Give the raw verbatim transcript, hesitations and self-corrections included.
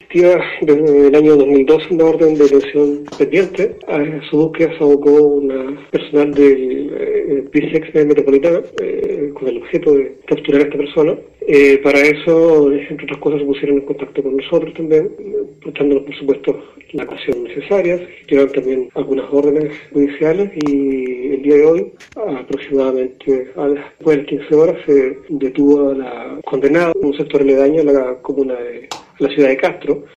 existía desde el año dos mil doce una orden de detención pendiente. A su búsqueda se abocó una personal del eh, P I S E X Metropolitana eh, con el objeto de capturar a esta persona. Eh, para eso, entre otras cosas, se pusieron en contacto con nosotros también, prestándonos, por supuesto, la atención necesaria. Tiraron también algunas órdenes judiciales y el día de hoy, aproximadamente a las, después de las quince horas, se detuvo a la condenada en un sector aledaño a la comuna de la ciudad de Castro.